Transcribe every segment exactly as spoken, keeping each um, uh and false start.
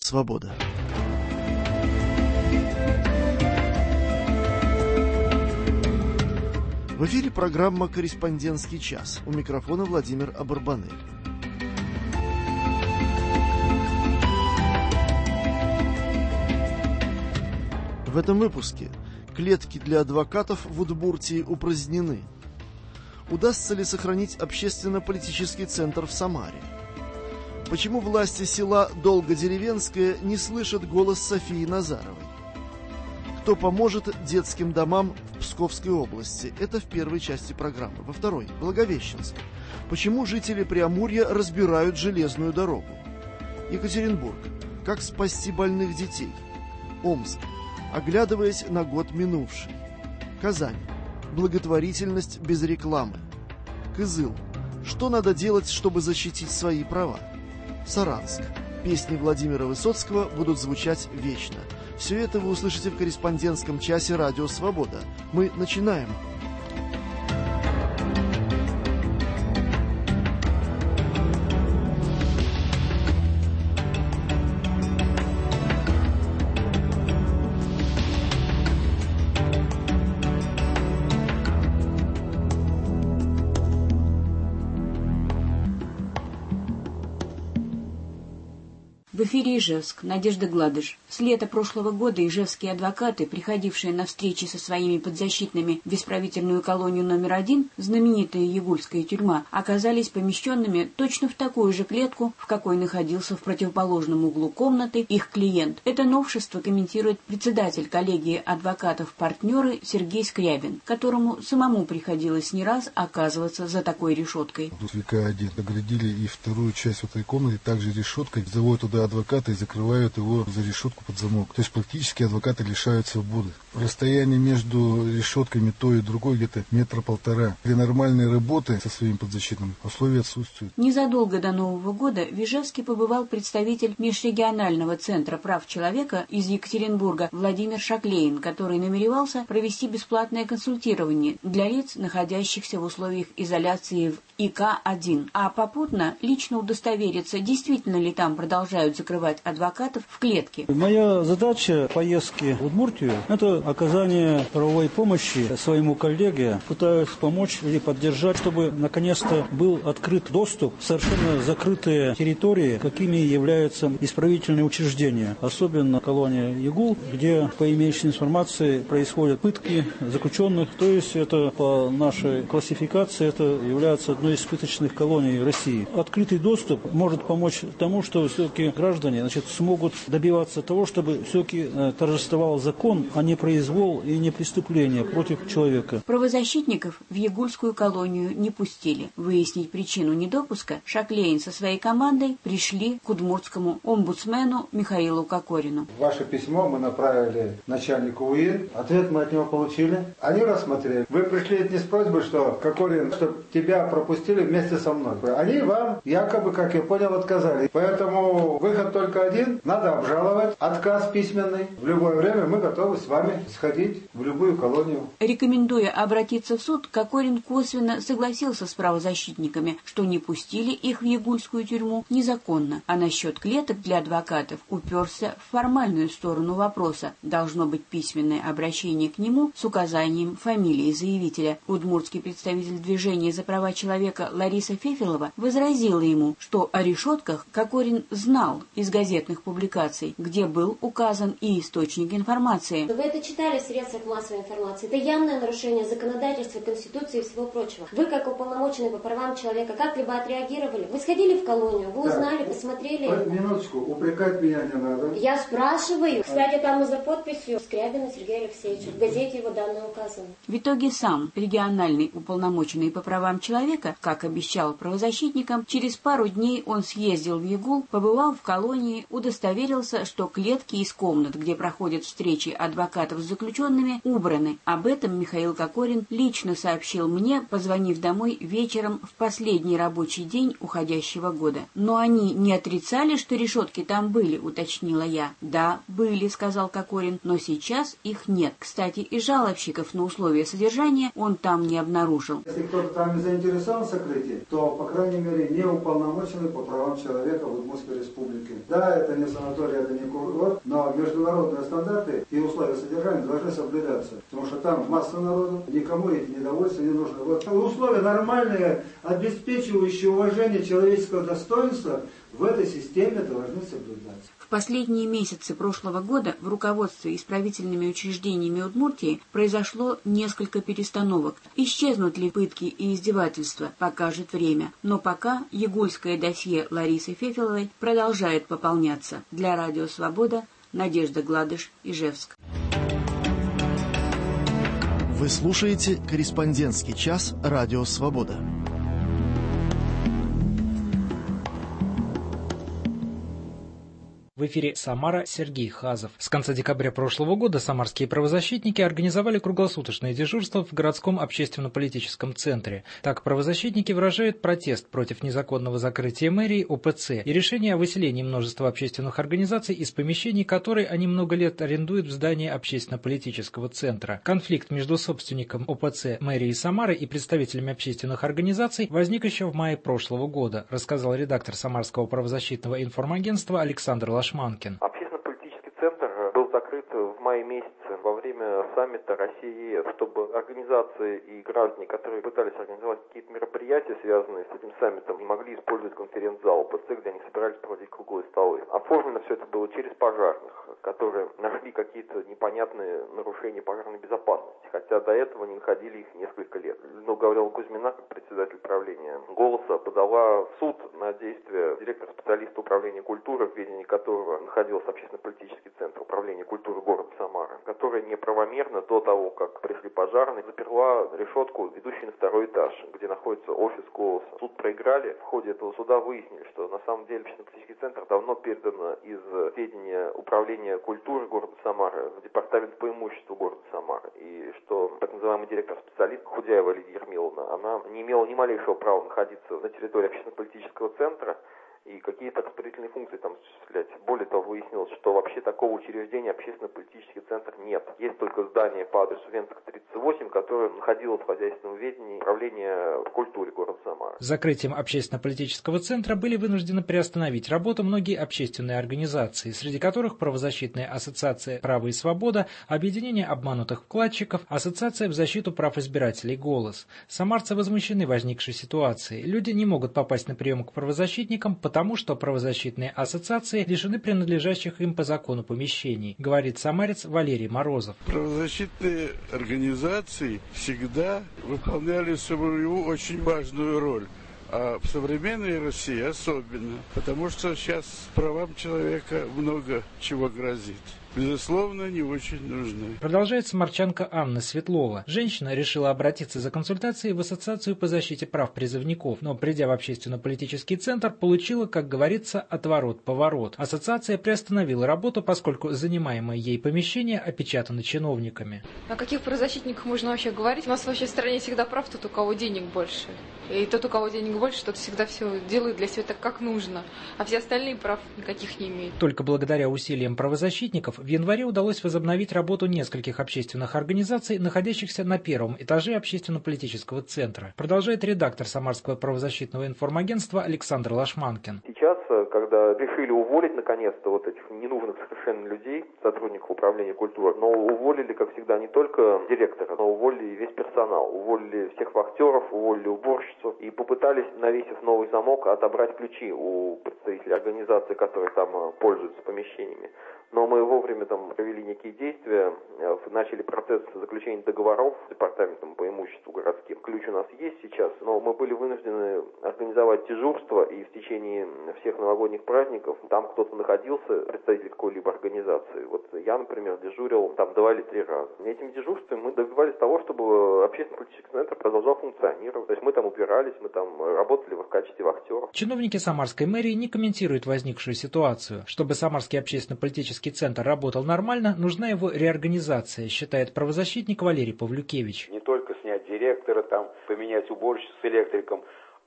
Свобода. В эфире программа «Корреспондентский час». У микрофона Владимир Абарбанель. В этом выпуске клетки для адвокатов в Удмуртии упразднены. Удастся ли сохранить общественно-политический центр в Самаре? Почему власти села Долгодеревенское не слышат голос Софии Назаровой? Кто поможет детским домам в Псковской области? Это в первой части программы. Во второй – Благовещенск. Почему жители Преамурья разбирают железную дорогу? Екатеринбург. Как спасти больных детей? Омск. Оглядываясь на год минувший. Казань. Благотворительность без рекламы. Кызыл. Что надо делать, чтобы защитить свои права? Саранск. Песни Владимира Высоцкого будут звучать вечно. Все это вы услышите в корреспондентском часе «Радио Свобода». Мы начинаем. В эфире Ижевск. Надежда Гладыш. С лета прошлого года ижевские адвокаты, приходившие на встречи со своими подзащитными в исправительную колонию номер один, знаменитая Ягульская тюрьма, оказались помещенными точно в такую же клетку, в какой находился в противоположном углу комнаты их клиент. Это новшество комментирует председатель коллегии адвокатов-партнеры Сергей Скрябин, которому самому приходилось не раз оказываться за такой решеткой. Тут века один оградили и вторую часть этой комнаты также решеткой, заводят туда адвоката и закрывают его за решетку под замок. То есть практически адвокаты лишают свободы. Расстояние между решетками той и другой где-то метра полтора. Для нормальной работы со своим подзащитным условия отсутствуют. Незадолго до Нового года в Ижевске побывал представитель межрегионального центра прав человека из Екатеринбурга Владимир Шаклейн, который намеревался провести бесплатное консультирование для лиц, находящихся в условиях изоляции в И К один, а попутно лично удостовериться, действительно ли там продолжают закрывать адвокатов в клетке. Моя задача поездки в Удмуртию – это оказание правовой помощи своему коллеге. Пытаюсь помочь или поддержать, чтобы наконец-то был открыт доступ в совершенно закрытые территории, какими являются исправительные учреждения. Особенно колония Ягул, где, по имеющей информации, происходят пытки заключенных. То есть это по нашей классификации это является одной из пыточных колоний России. Открытый доступ может помочь тому, что все-таки граждане значит, смогут добиваться того, чтобы все-таки э, торжествовал закон, а не произвол и не преступление против человека. Правозащитников в Ягульскую колонию не пустили. Выяснить причину недопуска Шаклейн со своей командой пришли к удмуртскому омбудсмену Михаилу Кокорину. Ваше письмо мы направили начальнику УИН. Ответ мы от него получили. Они рассмотрели. Вы пришли не с просьбой, что Кокорин, чтобы тебя пропустили вместе со мной. Они вам якобы, как я понял, отказали. Поэтому выход только один. Надо обжаловать отказ письменный. В любое время мы готовы с вами сходить в любую колонию. Рекомендуя обратиться в суд, Кокорин косвенно согласился с правозащитниками, что не пустили их в Ягульскую тюрьму незаконно. А насчет клеток для адвокатов уперся в формальную сторону вопроса. Должно быть письменное обращение к нему с указанием фамилии заявителя. Удмуртский представитель движения за права человека Лариса Фефелова возразила ему, что о решетках Кокорин знал из газетных публикаций, где был указан и источник информации. Вы это читали в средствах массовой информации. Это явное нарушение законодательства, Конституции и всего прочего. Вы, как уполномоченный по правам человека, как-либо отреагировали? Вы сходили в колонию, вы узнали, так, посмотрели? Минуточку, упрекать меня не надо. Я спрашиваю. Кстати, там и за подписью Скрябина Сергея Алексеевича. В газете его данные указаны. В итоге сам региональный уполномоченный по правам человека, как обещал правозащитникам, через пару дней он съездил в Ягул, побывал в колонии, удостоверился, что клетки из комнат, где проходят встречи адвокатов с заключенными, убраны. Об этом Михаил Кокорин лично сообщил мне, позвонив домой вечером в последний рабочий день уходящего года. Но они не отрицали, что решетки там были, уточнила я. Да, были, сказал Кокорин, но сейчас их нет. Кстати, и жалобщиков на условия содержания он там не обнаружил. Если кто-то там не заинтересован, наказан сокрытие, то, по крайней мере, не уполномоченный по правам человека в Удмуртской республике. Да, это не санаторий, это не курорт, но международные стандарты и условия содержания должны соблюдаться. Потому что там масса народу, никому эти недовольства не нужны. Вот условия нормальные, обеспечивающие уважение человеческого достоинства, в этой системе должны соблюдаться. В последние месяцы прошлого года в руководстве исправительными учреждениями Удмуртии произошло несколько перестановок. Исчезнут ли пытки и издевательства, покажет время. Но пока ягульское досье Ларисы Фефеловой продолжает пополняться. Для Радио Свобода Надежда Гладыш, Ижевск. Вы слушаете «Корреспондентский час» Радио Свобода. В эфире Самара, Сергей Хазов. С конца декабря прошлого года самарские правозащитники организовали круглосуточное дежурство в городском общественно-политическом центре. Так, правозащитники выражают протест против незаконного закрытия мэрии О Пэ Цэ и решение о выселении множества общественных организаций из помещений, которые они много лет арендуют в здании общественно-политического центра. Конфликт между собственником О Пэ Цэ мэрии Самары и представителями общественных организаций возник еще в мае прошлого года, рассказал редактор Самарского правозащитного информагентства Александр Лашманкин. Общественно-политический центр был закрыт в мае месяце во время саммита России-ЕС, чтобы организации и граждане, которые пытались организовать какие-то мероприятия, связанные с этим саммитом, не могли использовать конференц-зал О Пэ Цэ, где они собирались проводить круглые столы. Оформлено все это было через пожарных, которые нашли какие-то непонятные нарушения пожарной безопасности, хотя до этого не находили их несколько лет. Но Гаврила Кузьмина, как председатель правления «Голоса», подала в суд на действия директора-специалиста управления культуры, в ведении которого находился общественно-политический центр управления культуры города Самара, которая неправомерно до того, как пришли пожарные, заперла решетку, ведущую на второй этаж, где находится офис «Голоса». Суд проиграли. В ходе этого суда выяснили, что на самом деле общественно-политический центр давно передан из ведения управления культуры города Самары в департамент по имуществу города Самары. И что так называемый директор-специалист Худяева Лидия Ермиловна, она не имела ни малейшего права находиться на территории общественно-политического центра и какие-то распределительные функции там осуществлять. Более того, выяснилось, что вообще такого учреждения общественно-политический центр нет. Есть только здание по адресу Венского, тридцать восемь, которое находилось в хозяйственном ведении управления культуры города Самара. С закрытием общественно-политического центра были вынуждены приостановить работу многие общественные организации, среди которых правозащитная ассоциация «Право и свобода», объединение обманутых вкладчиков, ассоциация в защиту прав избирателей «Голос». Самарцы возмущены возникшей ситуацией. Люди не могут попасть на прием к правозащитникам, потому что правозащитные ассоциации лишены принадлежащих им по закону помещений, говорит самарец Валерий Морозов. Правозащитные организации всегда выполняли свою очень важную роль. А в современной России особенно, потому что сейчас правам человека много чего грозит. Безусловно, не очень нужны. Продолжает самарчанка Анна Светлова. Женщина решила обратиться за консультацией в Ассоциацию по защите прав призывников, но, придя в общественно-политический центр, получила, как говорится, отворот-поворот. Ассоциация приостановила работу, поскольку занимаемое ей помещение опечатано чиновниками. О каких правозащитниках можно вообще говорить? У нас вообще в стране всегда прав тот, у кого денег больше. И тот, у кого денег больше, тот всегда все делает для себя так, как нужно. А все остальные прав никаких не имеют. Только благодаря усилиям правозащитников в январе удалось возобновить работу нескольких общественных организаций, находящихся на первом этаже общественно-политического центра. Продолжает редактор Самарского правозащитного информагентства Александр Лашманкин. Сейчас, когда решили уволить наконец-то вот этих ненужных совершенно людей, сотрудников управления культуры, но уволили, как всегда, не только директора, но уволили и весь персонал. Уволили всех вахтеров, уволили уборщицу и попытались, навесив новый замок, отобрать ключи у представителей организации, которые там пользуются помещениями. Но мы вовремя там провели некие действия, начали процесс заключения договоров с департаментом по имуществу городским. Ключ у нас есть сейчас, но мы были вынуждены организовать дежурство, и в течение всех новогодних праздников там кто-то находился, представитель какой-либо организации. Вот я, например, дежурил там два или три раза. Этим дежурством мы добивались того, чтобы общественно-политический центр продолжал функционировать. То есть мы там убирались, мы там работали в качестве вахтеров. Чиновники Самарской мэрии не комментируют возникшую ситуацию. Чтобы Самарский общественно-политический центр работал нормально, нужна его реорганизация, считает правозащитник Валерий Павлюкевич. Не только снять директора, там, поменять уборщицу с электриком,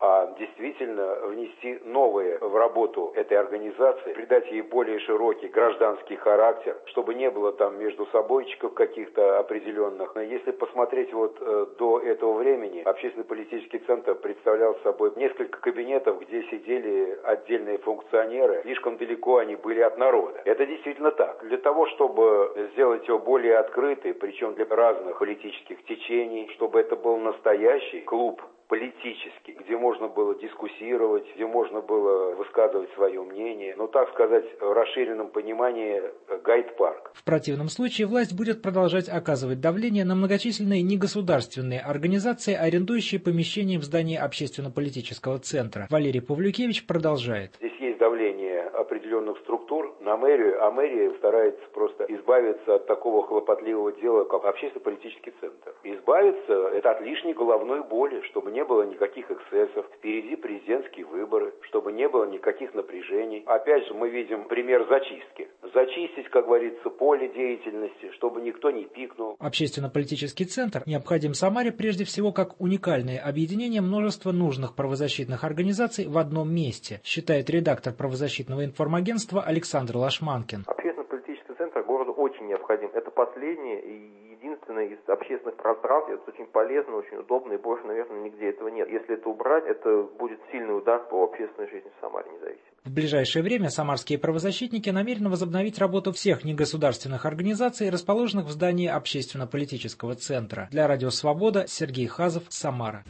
а действительно внести новые в работу этой организации, придать ей более широкий гражданский характер, чтобы не было там между собойчиков каких-то определенных. Но если посмотреть вот э, до этого времени, общественно-политический центр представлял собой несколько кабинетов, где сидели отдельные функционеры, слишком далеко они были от народа. Это действительно так. Для того, чтобы сделать его более открытый, причем для разных политических течений, чтобы это был настоящий клуб политический, где можно было дискуссировать, где можно было высказывать свое мнение, ну, так сказать, в расширенном понимании гайд-парк. В противном случае власть будет продолжать оказывать давление на многочисленные негосударственные организации, арендующие помещения в здании общественно-политического центра. Валерий Павлюкевич продолжает. Здесь есть давление определенных структур на мэрию, а мэрия старается просто избавиться от такого хлопотливого дела, как общественно-политический центр. Избавиться – это от лишней головной боли, чтобы не было никаких эксцессов, впереди президентские выборы, чтобы не было никаких напряжений. Опять же, мы видим пример зачистки. Зачистить, как говорится, поле деятельности, чтобы никто не пикнул. Общественно-политический центр необходим Самаре прежде всего как уникальное объединение множества нужных правозащитных организаций в одном месте, считает редактор правозащитного информагентства Александр Лашманкин. Общественно-политический центр городу очень необходим. Это последнее и единственное из общественных пространств. Это очень полезно, очень удобно, и больше, наверное, нигде этого нет. Если это убрать, это будет сильный удар по общественной жизни в Самаре независимо. В ближайшее время самарские правозащитники намерены возобновить работу всех негосударственных организаций, расположенных в здании общественно-политического центра. Для Радио Свобода Сергей Хазов, Самара.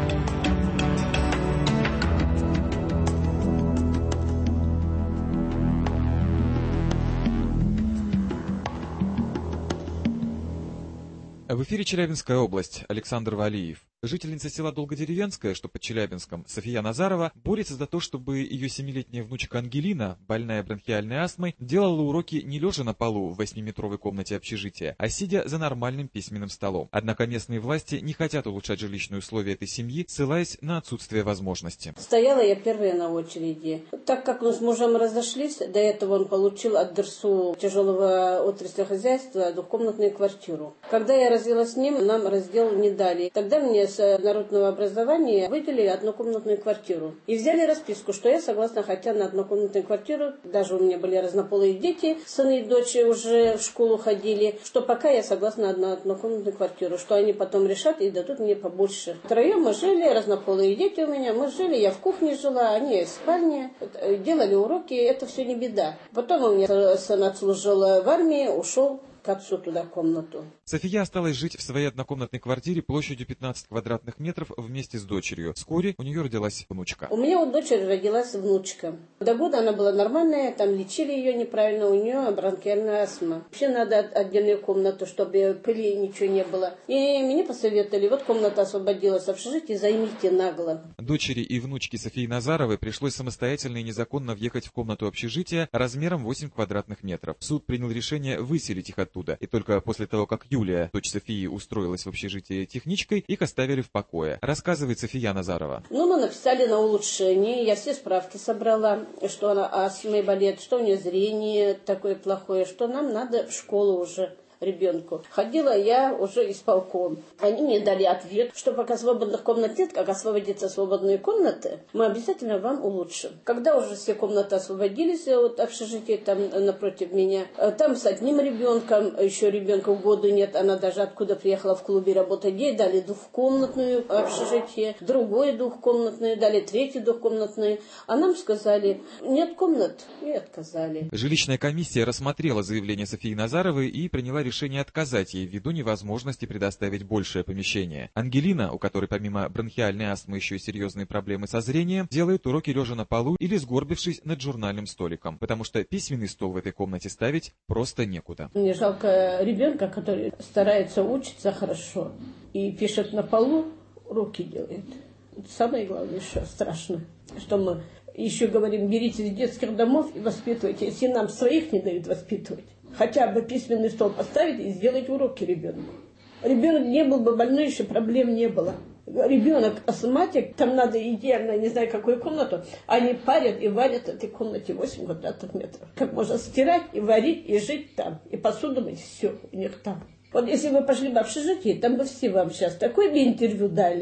В эфире Челябинская область. Александр Валиев. Жительница села Долгодеревенское, что под Челябинском, София Назарова, борется за то, чтобы ее семилетняя внучка Ангелина, больная бронхиальной астмой, делала уроки не лежа на полу в восьмиметровой комнате общежития, а сидя за нормальным письменным столом. Однако местные власти не хотят улучшать жилищные условия этой семьи, ссылаясь на отсутствие возможности. Стояла я первая на очереди. Так как мы с мужем разошлись, до этого он получил от ДРСУ тяжелого отрасли хозяйства двухкомнатную квартиру. Когда я развелась с ним, нам раздел не дали. Тогда мне с народного образования выделили однокомнатную квартиру. И взяли расписку, что я согласна, хотя на однокомнатную квартиру, даже у меня были разнополые дети, сыны и дочь уже в школу ходили, что пока я согласна на однокомнатную квартиру, что они потом решат и дадут мне побольше. Втроем мы жили, разнополые дети у меня, мы жили, я в кухне жила, они в спальне, делали уроки, это все не беда. Потом у меня сын отслужил в армии, ушел к отцу туда комнату. София осталась жить в своей однокомнатной квартире площадью пятнадцать квадратных метров вместе с дочерью. Вскоре у нее родилась внучка. У меня у дочери родилась внучка. До года она была нормальная, там лечили ее неправильно, у нее бронхиальная астма. Вообще надо отдельную комнату, чтобы пыли ничего не было. И мне посоветовали, вот комната освободилась в общежитии, займите нагло. Дочери и внучке Софии Назаровой пришлось самостоятельно и незаконно въехать в комнату общежития размером восемь квадратных метров. Суд принял решение выселить их оттуда. И только после того, как Юлия, дочь Софии, устроилась в общежитии техничкой, их оставили в покое. Рассказывает София Назарова. Ну, мы написали на улучшение. Я все справки собрала, что она астмой болеет, что у нее зрение такое плохое, что нам надо в школу уже. Ребенку. Ходила я уже исполком. Они мне дали ответ, что пока свободных комнат нет, как освободятся свободные комнаты, мы обязательно вам улучшим. Когда уже все комнаты освободились, вот общежитие там напротив меня, там с одним ребенком, еще ребенка в году нет, она даже откуда приехала в клубе работать, ей дали двухкомнатную общежитие, другое двухкомнатную, дали третью двухкомнатную, а нам сказали, нет комнат, и отказали. Жилищная комиссия рассмотрела заявление Софии Назаровой и приняла решение решение отказать ей ввиду невозможности предоставить большее помещение. Ангелина, у которой помимо бронхиальной астмы еще и серьезные проблемы со зрением, делает уроки лежа на полу или сгорбившись над журнальным столиком, потому что письменный стол в этой комнате ставить просто некуда. Мне жалко ребенка, который старается учиться хорошо и пишет на полу, руки делает. Это самое главное, что страшно, что мы еще говорим, берите из детских домов и воспитывайте, если нам своих не дают воспитывать. Хотя бы письменный стол поставить и сделать уроки ребенку. Ребенок не был бы больной, еще проблем не было. Ребенок астматик, там надо идеально, не знаю, какую комнату, они парят и варят в этой комнате восемь квадратных метров. Как можно стирать и варить, и жить там, и посуду мыть, все у них там. Вот если вы пошли в общежитие, там бы все вам сейчас такое бы интервью дали,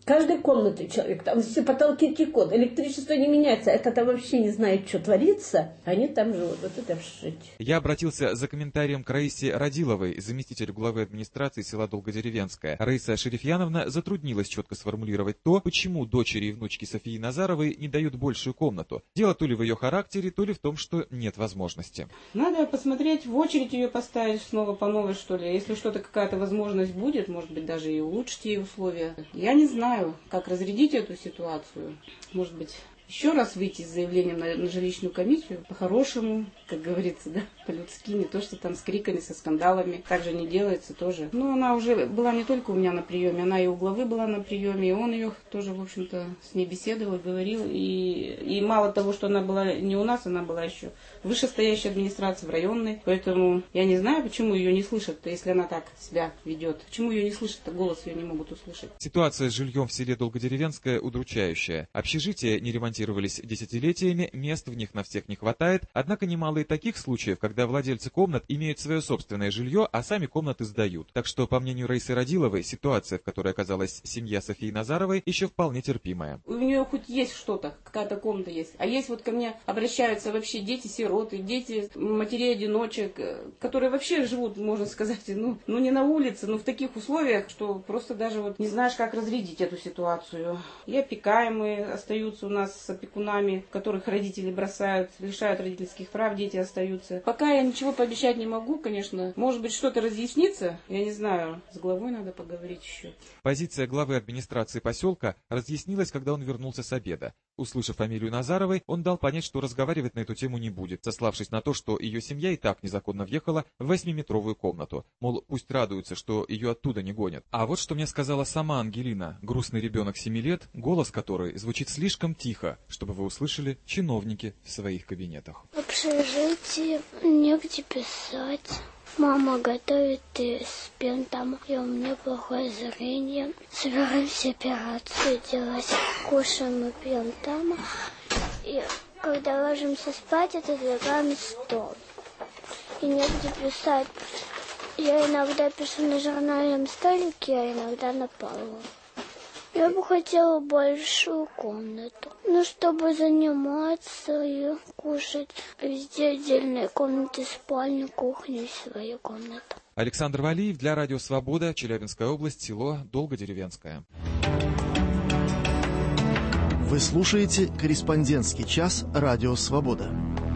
Каждой комнаты человек, там все потолки текут, электричество не меняется, это-то вообще не знает, что творится, они там живут, вот это общежитие. Я обратился за комментарием к Раисе Радиловой, заместителю главы администрации села Долгодеревенская. Раиса Шерифьяновна затруднилась четко сформулировать то, почему дочери и внучки Софии Назаровой не дают большую комнату. Дело то ли в ее характере, то ли в том, что нет возможности. Надо посмотреть, в очередь ее поставить снова по новой, что ли. Если что-то, какая-то возможность будет, может быть, даже и улучшить ей условия. Я не знаю, как разрядить эту ситуацию. Может быть, еще раз выйти с заявлением на, на жилищную комиссию по-хорошему, как говорится, да, по-людски, не то, что там с криками, со скандалами. Так же не делается тоже. Но она уже была не только у меня на приеме, она и у главы была на приеме, и он ее тоже, в общем-то, с ней беседовал, говорил. И, и мало того, что она была не у нас, она была еще в вышестоящей администрации, в районной. Поэтому я не знаю, почему ее не слышат, если она так себя ведет. Почему ее не слышат, голос ее не могут услышать. Ситуация с жильем в селе Долгодеревенская удручающая. Общежития не ремонтировались десятилетиями, мест в них на всех не хватает, однако немало и таких случаев, когда владельцы комнат имеют свое собственное жилье, а сами комнаты сдают. Так что, по мнению Раисы Радиловой, ситуация, в которой оказалась семья Софии Назаровой, еще вполне терпимая. У нее хоть есть что-то, какая-то комната есть. А есть вот ко мне обращаются вообще дети-сироты, дети матерей-одиночек, которые вообще живут, можно сказать, ну, ну не на улице, но в таких условиях, что просто даже вот не знаешь, как разрядить эту ситуацию. И опекаемые остаются у нас с опекунами, которых родители бросают, лишают родительских прав, дети остаются. Пока я ничего пообещать не могу, конечно. Может быть, что-то разъяснится, я не знаю. С главой надо поговорить еще. Позиция главы администрации поселка разъяснилась, когда он вернулся с обеда. Услышав фамилию Назаровой, он дал понять, что разговаривать на эту тему не будет, сославшись на то, что ее семья и так незаконно въехала в восьмиметровую комнату. Мол, пусть радуются, что ее оттуда не гонят. А вот что мне сказала сама Ангелина, грустный ребенок семи лет, голос которой звучит слишком тихо, чтобы вы услышали чиновники в своих кабинетах. В общежитии негде писать. Мама готовит из пентама, и у меня плохое зрение. Собираемся операцию делать. Кушаем и пьем там. И когда ложимся спать, отодвигаем стол. И негде писать. Я иногда пишу на журнальном столике, а иногда на полу. Я бы хотела большую комнату, ну, чтобы заниматься и кушать. Везде отдельные комнаты, спальня, кухня и своя комната. Александр Валиев для Радио Свобода, Челябинская область, село Долгодеревенское. Вы слушаете «Корреспондентский час» Радио Свобода.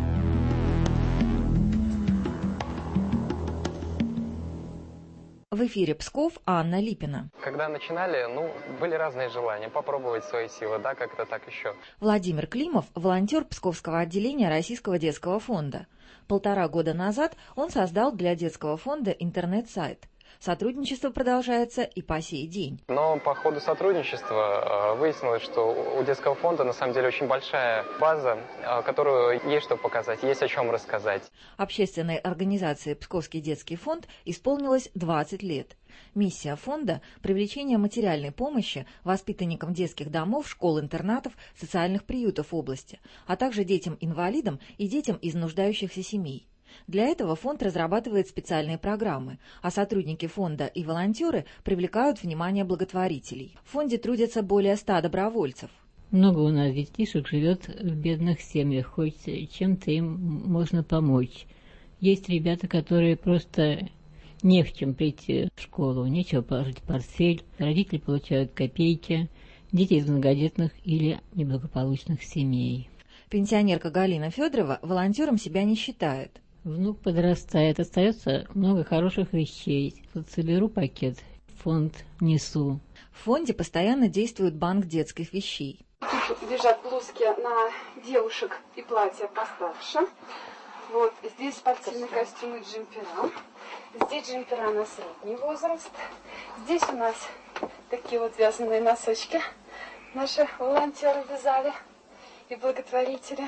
В эфире Псков, Анна Липина. Когда начинали, ну, были разные желания попробовать свои силы, да, как-то так еще. Владимир Климов – волонтер Псковского отделения Российского детского фонда. Полтора года назад он создал для детского фонда интернет-сайт. Сотрудничество продолжается и по сей день. Но по ходу сотрудничества выяснилось, что у детского фонда на самом деле очень большая база, которую есть что показать, есть о чем рассказать. Общественной организации «Псковский детский фонд» исполнилось двадцать лет. Миссия фонда – привлечение материальной помощи воспитанникам детских домов, школ-интернатов, социальных приютов области, а также детям-инвалидам и детям из нуждающихся семей. Для этого фонд разрабатывает специальные программы, а сотрудники фонда и волонтеры привлекают внимание благотворителей. В фонде трудятся более ста добровольцев. Много у нас детишек живет в бедных семьях, хоть чем-то им можно помочь. Есть ребята, которые просто не в чем прийти в школу, нечего положить в портфель, родители получают копейки, дети из многодетных или неблагополучных семей. Пенсионерка Галина Федорова волонтером себя не считает. Внук подрастает, остается много хороших вещей. Вот соберу пакет, в фонд несу. В фонде постоянно действует банк детских вещей. Тут лежат блузки на девушек и платья постарше. Вот здесь спортивные костюмы, джемпера. Здесь джемпера на средний возраст. Здесь у нас такие вот вязаные носочки наши волонтеры вязали и благотворители.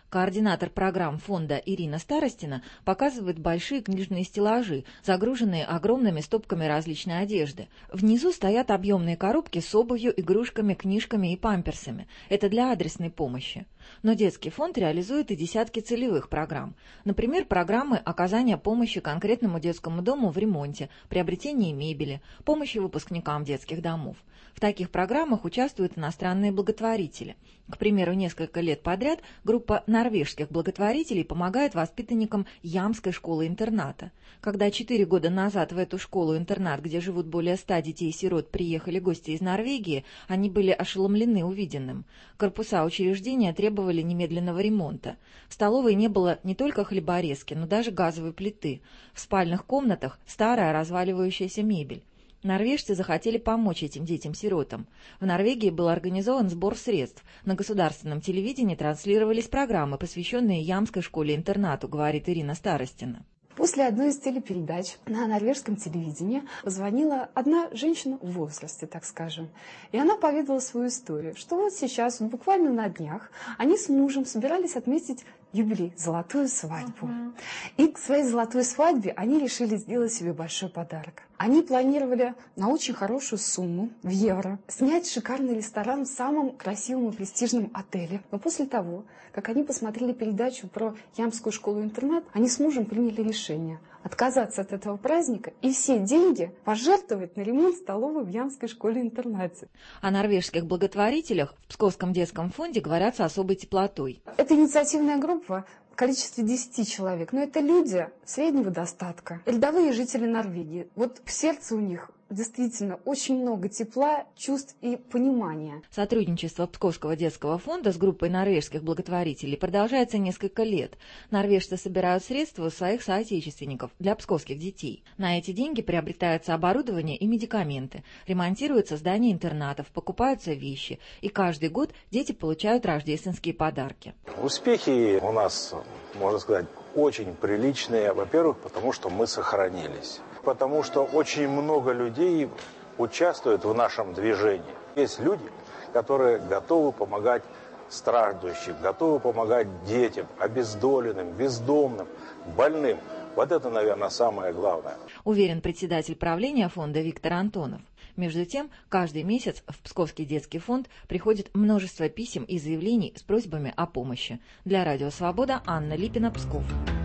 Координатор программ фонда Ирина Старостина показывает большие книжные стеллажи, загруженные огромными стопками различной одежды. Внизу стоят объемные коробки с обувью, игрушками, книжками и памперсами. Это для адресной помощи. Но детский фонд реализует и десятки целевых программ. Например, программы оказания помощи конкретному детскому дому в ремонте, приобретении мебели, помощи выпускникам детских домов. В таких программах участвуют иностранные благотворители. К примеру, несколько лет подряд группа норвежских благотворителей помогает воспитанникам Ямской школы-интерната. Когда четыре года назад в эту школу-интернат, где живут более ста детей-сирот, приехали гости из Норвегии, они были ошеломлены увиденным. Корпуса учреждения требовали немедленного ремонта. В столовой не было не только хлеборезки, но даже газовой плиты. В спальных комнатах старая разваливающаяся мебель. Норвежцы захотели помочь этим детям-сиротам. В Норвегии был организован сбор средств. На государственном телевидении транслировались программы, посвященные Ямской школе-интернату, говорит Ирина Старостина. После одной из телепередач на норвежском телевидении позвонила одна женщина в возрасте, так скажем. И она поведала свою историю, что вот сейчас, вот буквально на днях, они с мужем собирались отметить юбилей, золотую свадьбу. Uh-huh. И к своей золотой свадьбе они решили сделать себе большой подарок. Они планировали на очень хорошую сумму в евро снять шикарный ресторан в самом красивом и престижном отеле. Но после того, как они посмотрели передачу про Ямскую школу-интернат, они с мужем приняли решение отказаться от этого праздника и все деньги пожертвовать на ремонт столовой в Ямской школе-интернате. О норвежских благотворителях в Псковском детском фонде говорят с особой теплотой. Это инициативная группа в количестве десяти человек, но это люди среднего достатка, рядовые жители Норвегии. Вот в сердце у них действительно очень много тепла, чувств и понимания. Сотрудничество Псковского детского фонда с группой норвежских благотворителей продолжается несколько лет. Норвежцы собирают средства у своих соотечественников для псковских детей. На эти деньги приобретается оборудование и медикаменты, ремонтируются здания интернатов, покупаются вещи, и каждый год дети получают рождественские подарки. Успехи у нас, можно сказать, очень приличные. Во-первых, потому что мы сохранились. Потому что очень много людей участвуют в нашем движении. Есть люди, которые готовы помогать страждущим, готовы помогать детям, обездоленным, бездомным, больным. Вот это, наверное, самое главное. Уверен председатель правления фонда Виктор Антонов. Между тем, каждый месяц в Псковский детский фонд приходит множество писем и заявлений с просьбами о помощи. Для Радио Свобода Анна Липина, Псков.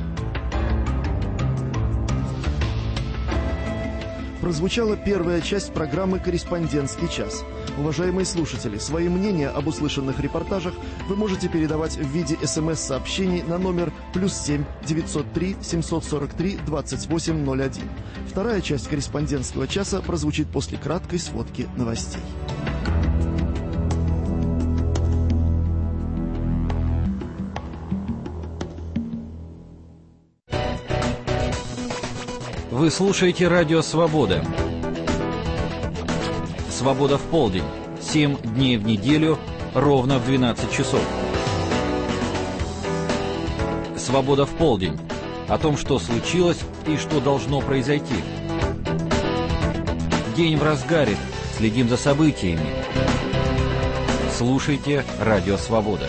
Прозвучала первая часть программы «Корреспондентский час». Уважаемые слушатели, свои мнения об услышанных репортажах вы можете передавать в виде смс-сообщений на номер плюс семь девятьсот три семьсот сорок три двадцать восемь ноль один. Вторая часть «Корреспондентского часа» прозвучит после краткой сводки новостей. Вы слушаете Радио Свобода. Свобода в полдень. Семь дней в неделю, ровно в двенадцать часов. Свобода в полдень. О том, что случилось и что должно произойти. День в разгаре. Следим за событиями. Слушайте Радио Свобода.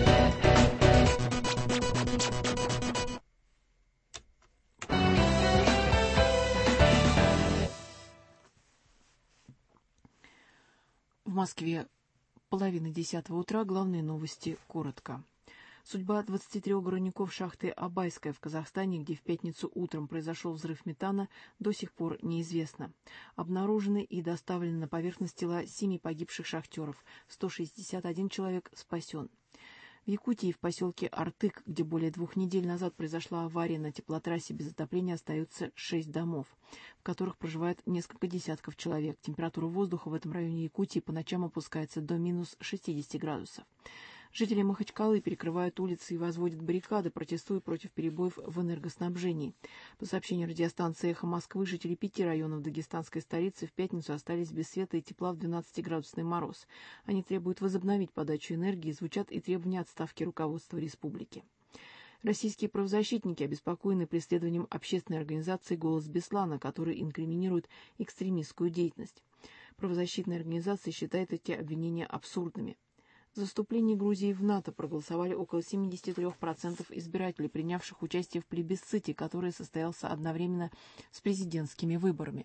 В Москве половина десятого утра. Главные новости коротко. Судьба двадцати трёх горняков шахты Абайская в Казахстане, где в пятницу утром произошел взрыв метана, до сих пор неизвестна. Обнаружены и доставлены на поверхность тела семи погибших шахтеров. сто шестьдесят один человек спасен. В Якутии, в поселке Артык, где более двух недель назад произошла авария на теплотрассе, без отопления остаются шесть домов, в которых проживает несколько десятков человек. Температура воздуха в этом районе Якутии по ночам опускается до минус шестидесяти градусов. Жители Махачкалы перекрывают улицы и возводят баррикады, протестуя против перебоев в энергоснабжении. По сообщению радиостанции «Эхо Москвы», жители пяти районов дагестанской столицы в пятницу остались без света и тепла в двенадцатиградусный мороз. Они требуют возобновить подачу энергии, звучат и требования отставки руководства республики. Российские правозащитники обеспокоены преследованием общественной организации «Голос Беслана», которая инкриминирует экстремистскую деятельность. Правозащитная организация считает эти обвинения абсурдными. За вступление Грузии в НАТО проголосовали около семьдесят три процента избирателей, принявших участие в плебисците, который состоялся одновременно с президентскими выборами.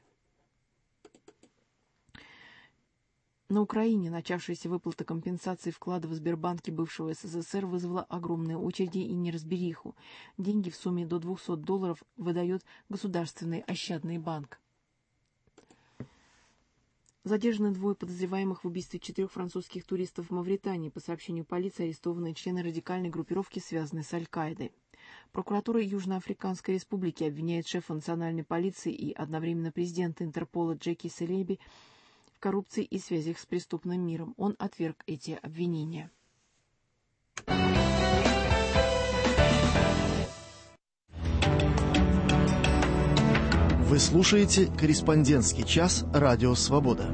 На Украине начавшаяся выплата компенсации вклада в Сбербанке бывшего СССР вызвала огромные очереди и неразбериху. Деньги в сумме до двухсот долларов выдает Государственный ощадный банк. Задержаны двое подозреваемых в убийстве четырех французских туристов в Мавритании. По сообщению полиции, арестованы члены радикальной группировки, связанной с Аль-Каидой. Прокуратура Южноафриканской Республики обвиняет шефа национальной полиции и одновременно президента Интерпола Джеки Селеби в коррупции и связях с преступным миром. Он отверг эти обвинения. Вы слушаете «Корреспондентский час» Радио Свобода.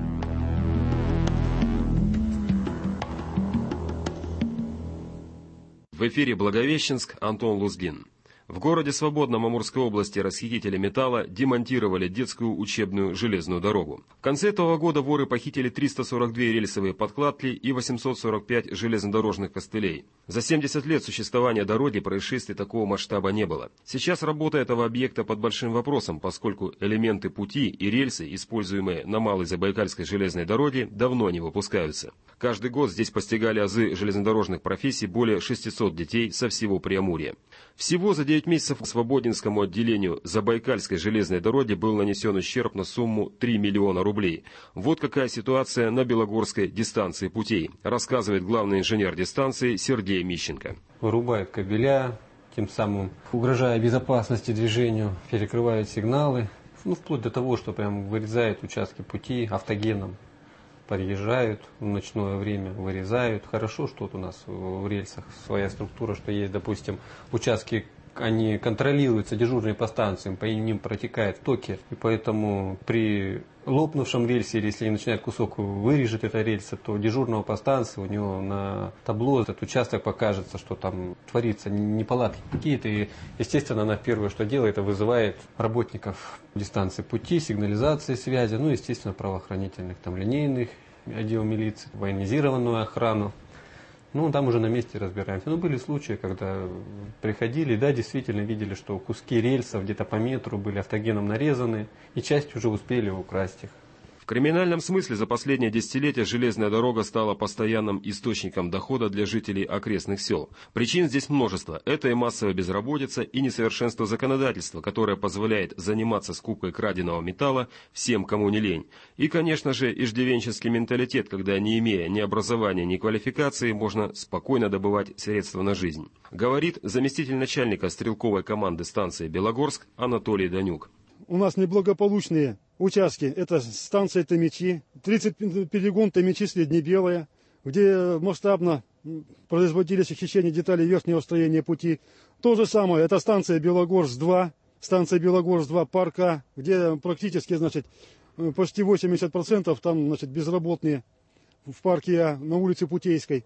В эфире Благовещенск, Антон Лузгин. В городе Свободном Амурской области расхитители металла демонтировали детскую учебную железную дорогу. В конце этого года воры похитили триста сорок две рельсовые подкладки и восемьсот сорок пять железнодорожных костылей. За семьдесят лет существования дороги происшествий такого масштаба не было. Сейчас работа этого объекта под большим вопросом, поскольку элементы пути и рельсы, используемые на Малой Забайкальской железной дороге, давно не выпускаются. Каждый год здесь постигали азы железнодорожных профессий более шестисот детей со всего Преамурья. Всего за девять месяцев Свободинскому отделению Забайкальской железной дороги был нанесен ущерб на сумму три миллиона рублей. Вот какая ситуация на Белогорской дистанции путей, рассказывает главный инженер дистанции Сергей Мищенко. Вырубают кабеля, тем самым угрожая безопасности движению, перекрывают сигналы, ну, вплоть до того, что прям вырезают участки пути автогеном. Подъезжают в ночное время, вырезают. Хорошо, что вот у нас в рельсах своя структура, что есть, допустим, участки, они контролируются дежурные по станциям, по ним протекают токи. И поэтому при лопнувшем рельсе, или если начинает кусок вырежет эта рельса, то дежурного по станции у него на табло этот участок покажется, что там творится неполадки какие-то. И, естественно, она первое, что делает, это вызывает работников дистанции пути, сигнализации, связи, ну, естественно, правоохранительных, там, линейных, отдел милиции, военизированную охрану. Ну, там уже на месте разбираемся. Но были случаи, когда приходили, да, действительно видели, что куски рельсов где-то по метру были автогеном нарезаны, и часть уже успели украсть их. В криминальном смысле за последние десятилетия железная дорога стала постоянным источником дохода для жителей окрестных сел. Причин здесь множество. Это и массовая безработица, и несовершенство законодательства, которое позволяет заниматься скупкой краденого металла всем, кому не лень. И, конечно же, иждивенческий менталитет, когда, не имея ни образования, ни квалификации, можно спокойно добывать средства на жизнь. Говорит заместитель начальника стрелковой команды станции Белогорск Анатолий Данюк. У нас неблагополучные участки. Это станция Томичи, тридцать перегон Томичи Среднебелая, где масштабно производились ухищрения деталей верхнего строения пути. То же самое, это станция Белогорск-два, станция Белогорск-два парка, где практически, значит, почти восемьдесят процентов там, значит, безработные в парке А на улице Путейской.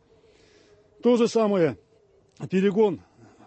То же самое, перегон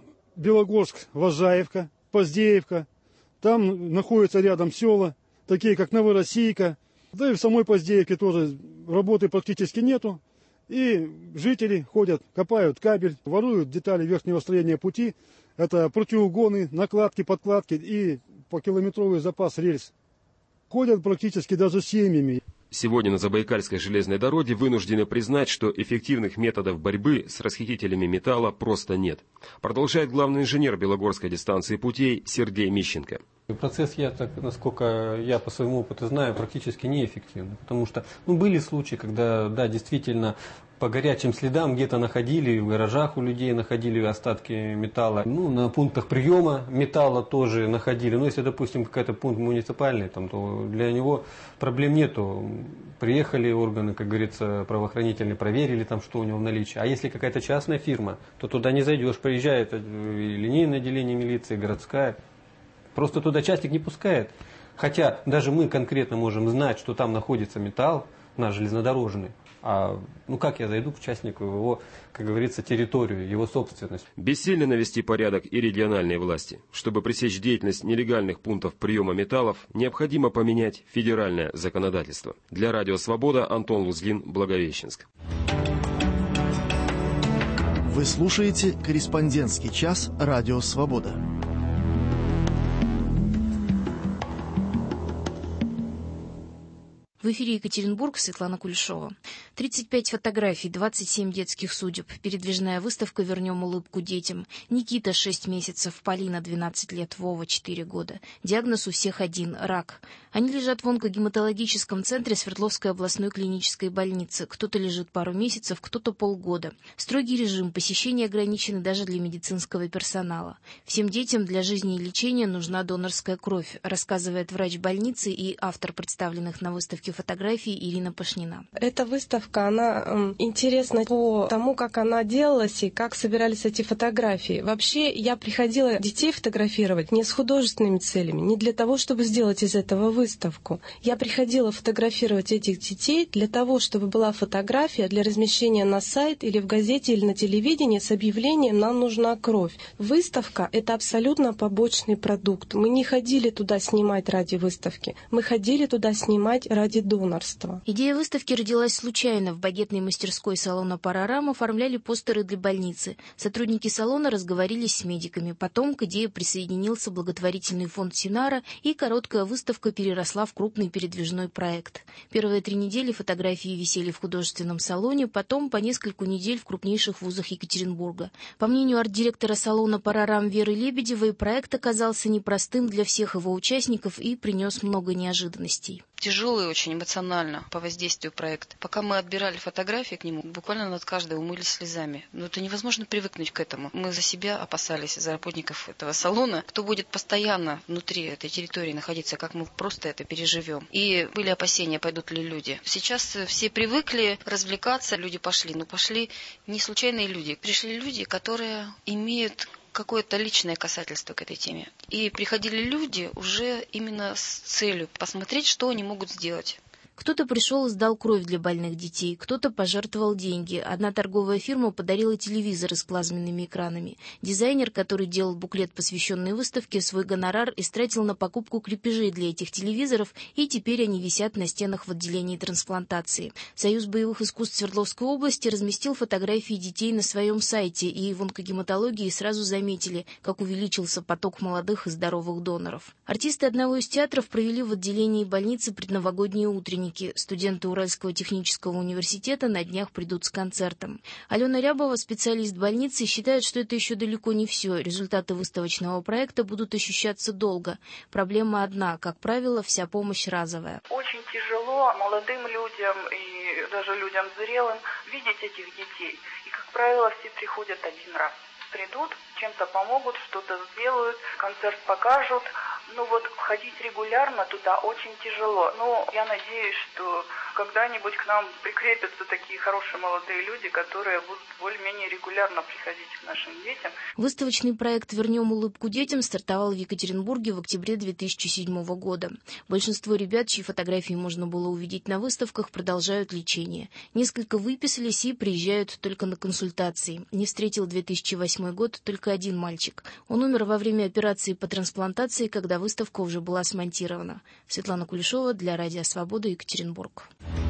Белогорск-Возжаевка, Поздеевка. Там находятся рядом села, такие как Новороссийка. Да и в самой Поздеевке тоже работы практически нету. И жители ходят, копают кабель, воруют детали верхнего строения пути. Это противоугоны, накладки, подкладки и по километровый запас рельс. Ходят практически даже семьями. Сегодня на Забайкальской железной дороге вынуждены признать, что эффективных методов борьбы с расхитителями металла просто нет. Продолжает главный инженер Белогорской дистанции путей Сергей Мищенко. Процесс, я так, насколько я по своему опыту знаю, практически неэффективный. Потому что ну, были случаи, когда, да, действительно, по горячим следам где-то находили, в гаражах у людей находили остатки металла. Ну, на пунктах приема металла тоже находили. Но если, допустим, какой-то пункт муниципальный, там, то для него проблем нету. Приехали органы, как говорится, правоохранительные, проверили, там, что у него в наличии. А если какая-то частная фирма, то туда не зайдешь. Приезжает линейное отделение милиции, городская. Просто туда частник не пускает. Хотя даже мы конкретно можем знать, что там находится металл, наш железнодорожный. А ну как я зайду к частнику в его, как говорится, территорию, его собственность? Бессильно навести порядок и региональные власти. Чтобы пресечь деятельность нелегальных пунктов приема металлов, необходимо поменять федеральное законодательство. Для Радио Свобода Антон Лузгин, Благовещенск. Вы слушаете «Корреспондентский час» Радио Свобода. В эфире Екатеринбург, Светлана Кулешова. тридцать пять фотографий, двадцать семь детских судеб. Передвижная выставка «Вернем улыбку детям». Никита, шесть месяцев, Полина, двенадцать лет, Вова, четыре года. Диагноз у всех один – рак. Они лежат в онкогематологическом центре Свердловской областной клинической больницы. Кто-то лежит пару месяцев, кто-то полгода. Строгий режим, посещения ограничены даже для медицинского персонала. Всем детям для жизни и лечения нужна донорская кровь, рассказывает врач больницы и автор представленных на выставке фотографии Ирина Пашнина. Эта выставка, она э, интересна по тому, как она делалась и как собирались эти фотографии. Вообще, я приходила детей фотографировать не с художественными целями, не для того, чтобы сделать из этого выставку. Я приходила фотографировать этих детей для того, чтобы была фотография для размещения на сайт или в газете или на телевидении с объявлением «Нам нужна кровь». Выставка – это абсолютно побочный продукт. Мы не ходили туда снимать ради выставки, мы ходили туда снимать ради донорства. Идея выставки родилась случайно. В багетной мастерской салона «Парарам» оформляли постеры для больницы. Сотрудники салона разговорились с медиками. Потом к идее присоединился благотворительный фонд «Синара», и короткая выставка переросла в крупный передвижной проект. Первые три недели фотографии висели в художественном салоне, потом по нескольку недель в крупнейших вузах Екатеринбурга. По мнению арт-директора салона «Парарам» Веры Лебедевой, проект оказался непростым для всех его участников и принес много неожиданностей. Тяжелый очень эмоционально по воздействию проект. Пока мы отбирали фотографии к нему, буквально над каждой умылись слезами. Но это невозможно привыкнуть к этому. Мы за себя опасались, за работников этого салона, кто будет постоянно внутри этой территории находиться, как мы просто это переживем. И были опасения, пойдут ли люди. Сейчас все привыкли развлекаться, люди пошли. Но пошли не случайные люди. Пришли люди, которые имеют какое-то личное касательство к этой теме. И приходили люди уже именно с целью посмотреть, что они могут сделать. Кто-то пришел и сдал кровь для больных детей, кто-то пожертвовал деньги. Одна торговая фирма подарила телевизоры с плазменными экранами. Дизайнер, который делал буклет, посвященный выставке, свой гонорар истратил на покупку крепежей для этих телевизоров, и теперь они висят на стенах в отделении трансплантации. Союз боевых искусств Свердловской области разместил фотографии детей на своем сайте, и в онкогематологии сразу заметили, как увеличился поток молодых и здоровых доноров. Артисты одного из театров провели в отделении больницы предновогодние утренники. Студенты Уральского технического университета на днях придут с концертом. Алена Рябова, специалист больницы, считает, что это еще далеко не все. Результаты выставочного проекта будут ощущаться долго. Проблема одна. Как правило, вся помощь разовая. Очень тяжело молодым людям и даже людям зрелым видеть этих детей. И, как правило, все приходят один раз. Придут, чем-то помогут, что-то сделают, концерт покажут. Ну вот ходить регулярно туда очень тяжело. Но я надеюсь, что когда-нибудь к нам прикрепятся такие хорошие молодые люди, которые будут более-менее регулярно приходить к нашим детям. Выставочный проект «Вернем улыбку детям» стартовал в Екатеринбурге в октябре две тысячи седьмого года. Большинство ребят, чьи фотографии можно было увидеть на выставках, продолжают лечение. Несколько выписались и приезжают только на консультации. Не встретил две тысячи восьмой год только один мальчик. Он умер во время операции по трансплантации, когда выставка уже была смонтирована. Светлана Кулешова для Радио Свобода, Екатеринбург.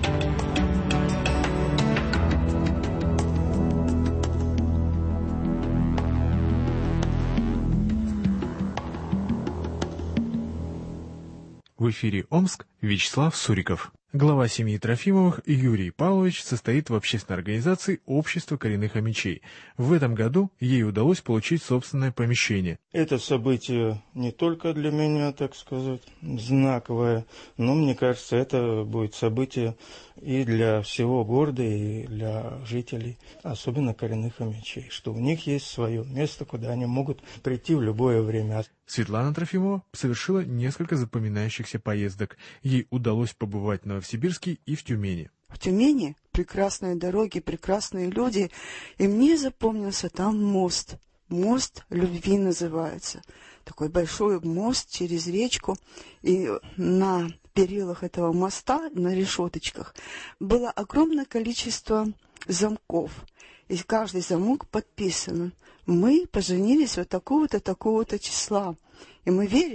В эфире Омск, Вячеслав Суриков. Глава семьи Трофимовых Юрий Павлович состоит в общественной организации «Общество коренных омичей». В этом году ей удалось получить собственное помещение. Это событие не только для меня, так сказать, знаковое, но, мне кажется, это будет событие и для всего города, и для жителей, особенно коренных омичей, что у них есть свое место, куда они могут прийти в любое время. Светлана Трофимова совершила несколько запоминающихся поездок. Ей удалось побывать в Новосибирске и в Тюмени. В Тюмени прекрасные дороги, прекрасные люди, и мне запомнился там мост. Мост любви называется. Такой большой мост через речку, и на перилах этого моста, на решеточках, было огромное количество замков. И каждый замок подписан. Мы поженились вот такого-то, такого-то числа. И мы верим,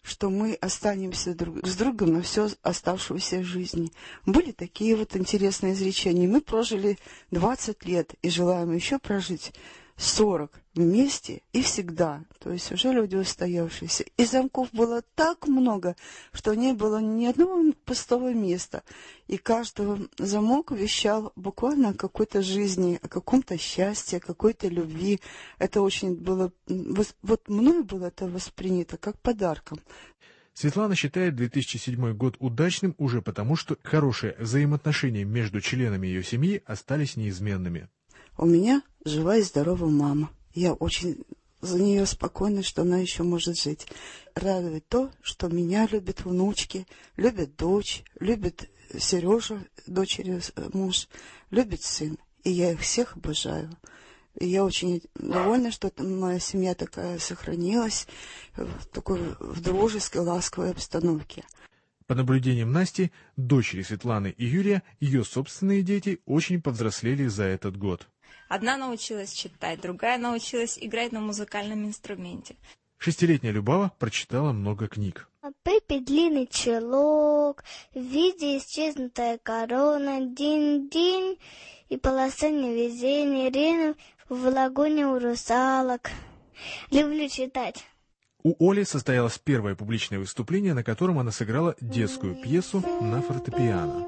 что мы останемся друг с другом на всю оставшуюся жизнь. Были такие вот интересные изречения. Мы прожили двадцать лет и желаем еще прожить сорок вместе и всегда. То есть уже люди устоявшиеся. И замков было так много, что не было ни одного пустого места. И каждый замок вещал буквально о какой-то жизни, о каком-то счастье, о какой-то любви. Это очень было... Вот мною было это воспринято как подарком. Светлана считает две тысячи седьмой год удачным уже потому, что хорошие взаимоотношения между членами ее семьи остались неизменными. У меня жива и здорова мама. Я очень за нее спокойна, что она еще может жить. Радует то, что меня любят внучки, любит дочь, любит Сережа, дочери муж, любит сын. И я их всех обожаю. И я очень довольна, что моя семья такая сохранилась в такой в дружеской, ласковой обстановке. По наблюдениям Насти, дочери Светланы и Юрия, ее собственные дети очень повзрослели за этот год. Одна научилась читать, другая научилась играть на музыкальном инструменте. Шестилетняя Любава прочитала много книг. Пеппи длинный чулок, в виде исчезнутая корона, динь-динь, и полоса невезения, рину в лагуне у русалок. Люблю читать. У Оли состоялось первое публичное выступление, на котором она сыграла детскую пьесу на фортепиано.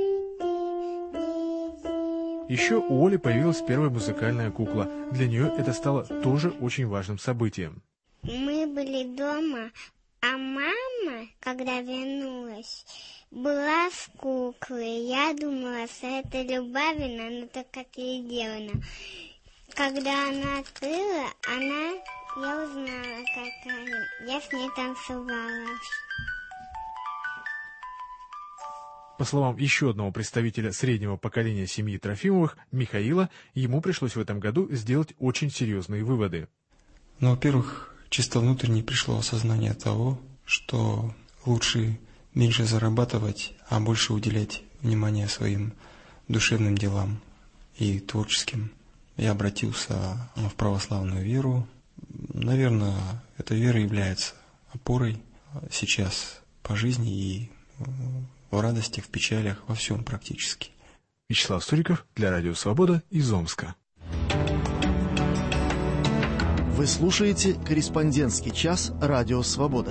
Еще у Оли появилась первая музыкальная кукла. Для нее это стало тоже очень важным событием. Мы были дома, а мама, когда вернулась, была с куклой. Я думала, что это Любавина, она так как ей делана. Когда она открыла, она, я узнала, какая. Я с ней танцевала. По словам еще одного представителя среднего поколения семьи Трофимовых, Михаила, ему пришлось в этом году сделать очень серьезные выводы. Ну, во-первых, чисто внутренне пришло осознание того, что лучше меньше зарабатывать, а больше уделять внимание своим душевным делам и творческим. Я обратился в православную веру. Наверное, эта вера является опорой сейчас по жизни и в радости, в печалях, во всем практически. Вячеслав Суриков для Радио Свобода из Омска. Вы слушаете «Корреспондентский час» Радио Свобода.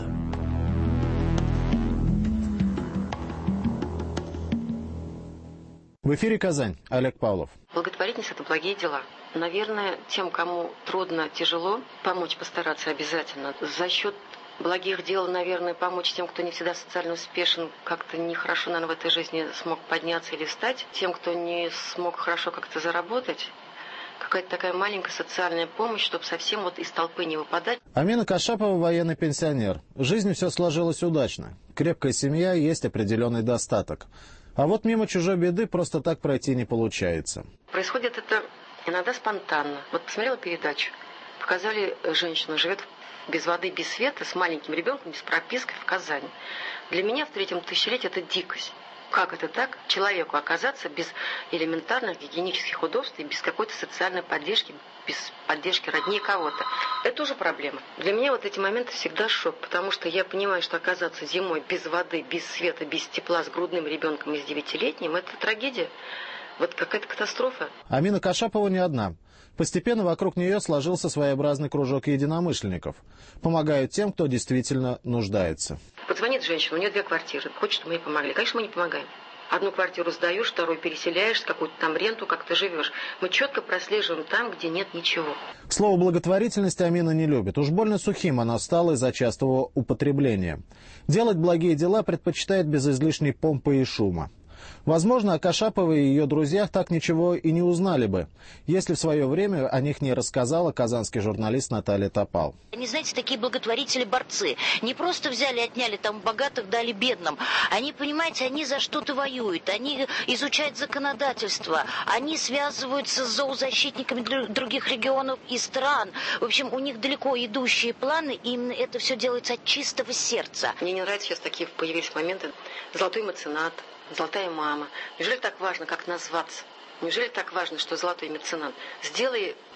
В эфире Казань. Олег Павлов. Благотворительность – это благие дела. Наверное, тем, кому трудно, тяжело, помочь постараться обязательно. За счет благих дел, наверное, помочь тем, кто не всегда социально успешен, как-то нехорошо, наверное, в этой жизни смог подняться или встать. Тем, кто не смог хорошо как-то заработать. Какая-то такая маленькая социальная помощь, чтобы совсем вот из толпы не выпадать. Амина Кашапова – военный пенсионер. В жизни все сложилось удачно. Крепкая семья, есть определенный достаток. А вот мимо чужой беды просто так пройти не получается. Происходит это иногда спонтанно. Вот посмотрела передачу. Показали, женщину живет без воды, без света, с маленьким ребенком, без прописки в Казани. Для меня в третьем тысячелетии это дикость. Как это так, человеку оказаться без элементарных гигиенических удобств и без какой-то социальной поддержки, без поддержки родней кого-то? Это уже проблема. Для меня вот эти моменты всегда шок, потому что я понимаю, что оказаться зимой без воды, без света, без тепла с грудным ребенком и с девятилетним – это трагедия. Вот какая-то катастрофа. Амина Кашапова не одна. Постепенно вокруг нее сложился своеобразный кружок единомышленников. Помогают тем, кто действительно нуждается. Позвонит женщина, у нее две квартиры, хочет, чтобы мы ей помогли. Конечно, мы не помогаем. Одну квартиру сдаешь, вторую переселяешь, какую-то там ренту, как ты живешь. Мы четко прослеживаем там, где нет ничего. Слово благотворительность Амина не любит. Уж больно сухим оно стало из-за частого употребления. Делать благие дела предпочитает без излишней помпы и шума. Возможно, о Кашаповой и ее друзьях так ничего и не узнали бы, если в свое время о них не рассказала казанский журналист Наталья Топал. Они, знаете, такие благотворители-борцы. Не просто взяли, отняли там богатых, дали бедным. Они, понимаете, они за что-то воюют. Они изучают законодательство. Они связываются с зоозащитниками других регионов и стран. В общем, у них далеко идущие планы, и именно это все делается от чистого сердца. Мне не нравятся сейчас такие появились моменты. Золотой меценат. Золотая мама. Неужели так важно, как назваться? Неужели так важно, что золотой меценат? Сделай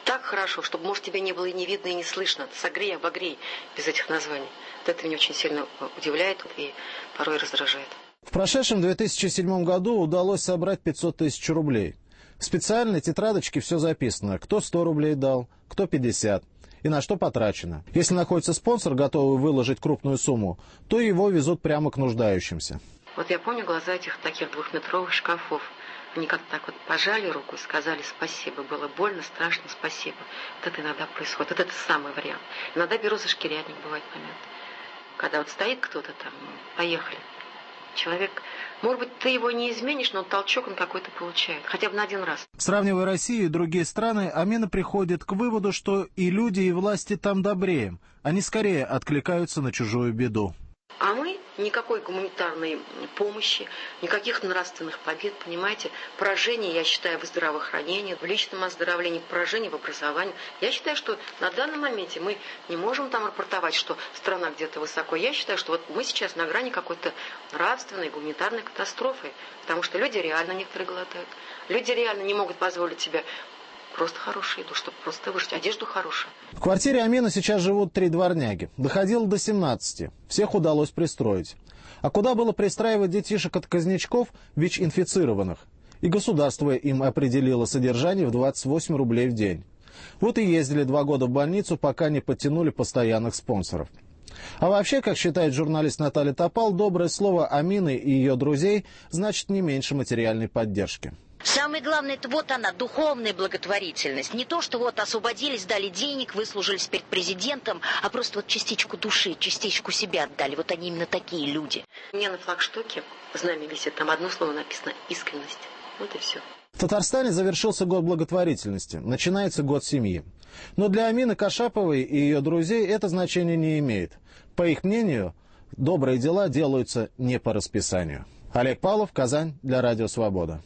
так хорошо, чтобы, может, тебя не было и не видно, и не слышно. Согрей, обогрей без этих названий. Вот это меня очень сильно удивляет и порой раздражает. В прошедшем две тысячи седьмом году удалось собрать пятьсот тысяч рублей. В специальной тетрадочке все записано. Кто сто рублей дал, кто пятьдесят. И на что потрачено. Если находится спонсор, готовый выложить крупную сумму, то его везут прямо к нуждающимся. Вот я помню глаза этих таких двухметровых шкафов. Они как-то так вот пожали руку и сказали спасибо. Было больно, страшно, спасибо. Вот это иногда происходит. Вот это самый вариант. Иногда беру за шкирятник, бывает момент. Когда вот стоит кто-то там, ну, поехали. Человек, может быть, ты его не изменишь, но толчок он какой-то получает. Хотя бы на один раз. Сравнивая Россию и другие страны, Амина приходит к выводу, что и люди, и власти там добрее. Они скорее откликаются на чужую беду. А мы никакой гуманитарной помощи, никаких нравственных побед, понимаете, поражений, я считаю, в здравоохранении, в личном оздоровлении, поражений в образовании. Я считаю, что на данном моменте мы не можем там рапортовать, что страна где-то высоко. Я считаю, что вот мы сейчас на грани какой-то нравственной, гуманитарной катастрофы, потому что люди реально некоторые голодают. Люди реально не могут позволить себе просто хорошую еду, чтобы просто выжить, одежду хорошую. В квартире Амины сейчас живут три дворняги. Доходило до семнадцати. Всех удалось пристроить. А куда было пристраивать детишек-отказничков, ВИЧ-инфицированных? И государство им определило содержание в двадцать восемь рублей в день. Вот и ездили два года в больницу, пока не подтянули постоянных спонсоров. А вообще, как считает журналист Наталья Топал, доброе слово Амины и ее друзей значит не меньше материальной поддержки. Самое главное, это вот она, духовная благотворительность. Не то, что вот освободились, дали денег, выслужились перед президентом, а просто вот частичку души, частичку себя отдали. Вот они именно такие люди. У меня на флагштоке знамя висит, там одно слово написано «искренность». Вот и все. В Татарстане завершился год благотворительности. Начинается год семьи. Но для Амины Кашаповой и ее друзей это значение не имеет. По их мнению, добрые дела делаются не по расписанию. Олег Павлов, Казань, для Радио Свобода.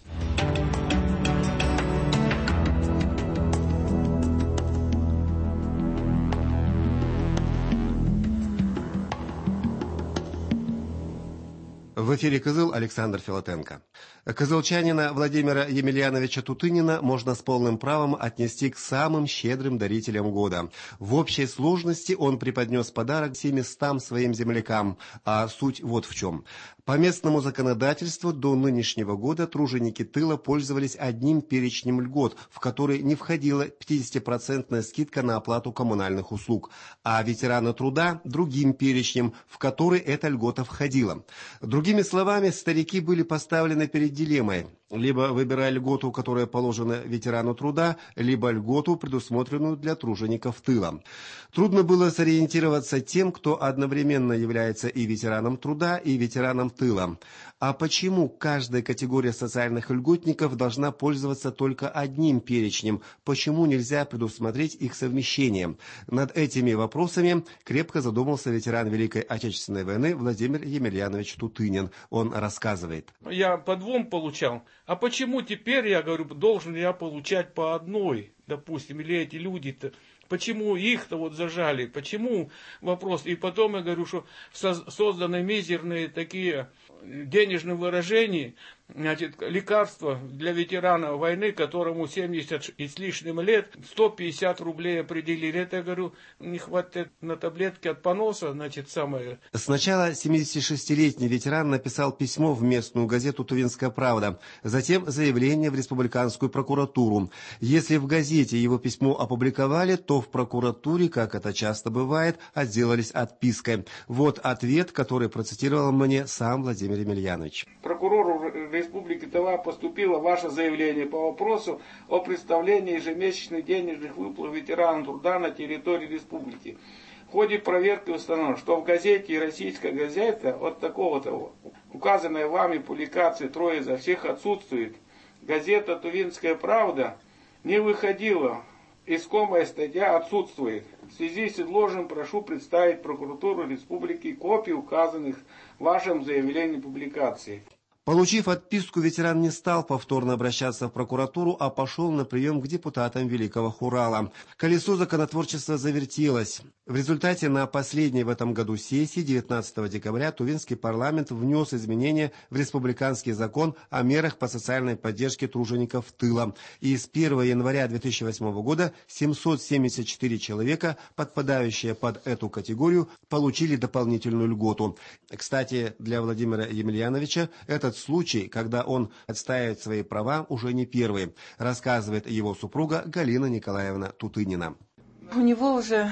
В эфире «Кызыл» Александр Филатенко. Кызылчанина Владимира Емельяновича Тутынина можно с полным правом отнести к самым щедрым дарителям года. В общей сложности он преподнес подарок семистам своим землякам, а суть вот в чем. По местному законодательству до нынешнего года труженики тыла пользовались одним перечнем льгот, в который не входила пятидесятипроцентная скидка на оплату коммунальных услуг, а ветераны труда – другим перечнем, в который эта льгота входила. Другими словами, старики были поставлены перед дилеммой. Либо выбирай льготу, которая положена ветерану труда, либо льготу, предусмотренную для тружеников тыла. Трудно было сориентироваться тем, кто одновременно является и ветераном труда, и ветераном тыла. А почему каждая категория социальных льготников должна пользоваться только одним перечнем? Почему нельзя предусмотреть их совмещение? Над этими вопросами крепко задумался ветеран Великой Отечественной войны Владимир Емельянович Тутынин. Он рассказывает. Я по двум получал. А почему теперь, я говорю, должен я получать по одной, допустим, или эти люди-то? Почему их-то вот зажали? Почему вопрос? И потом я говорю, что созданы мизерные такие денежные выражения, значит, лекарства для ветерана войны, которому семьдесят и с лишним лет, сто пятьдесят рублей определили. Это, я говорю, не хватит на таблетки от поноса, значит, самое. Сначала семидесятишестилетний ветеран написал письмо в местную газету «Тувинская правда», затем заявление в республиканскую прокуратуру. Если в газете его письмо опубликовали, то в прокуратуре, как это часто бывает, отделались отпиской. Вот ответ, который процитировал мне сам Владимир Емельянович. Прокурору Республики Тыва поступило ваше заявление по вопросу о представлении ежемесячных денежных выплат ветеранам труда на территории республики. В ходе проверки установлено, что в газете «Российская газета» от такого-то указанной вами публикации «Трое за всех» отсутствует. Газета «Тувинская правда» не выходила. Искомая статья отсутствует. В связи с изложенным прошу представить прокуратуру республики копии указанных в вашем заявлении публикаций. Получив отписку, ветеран не стал повторно обращаться в прокуратуру, а пошел на прием к депутатам Великого Хурала. Колесо законотворчества завертелось. В результате на последней в этом году сессии девятнадцатого декабря Тувинский парламент внес изменения в республиканский закон о мерах по социальной поддержке тружеников тыла. И с первого января две тысячи восьмого года семьсот семьдесят четыре человека, подпадающие под эту категорию, получили дополнительную льготу. Кстати, для Владимира Емельяновича этот случай, когда он отстаивает свои права, уже не первый, рассказывает его супруга Галина Николаевна Тутынина. У него уже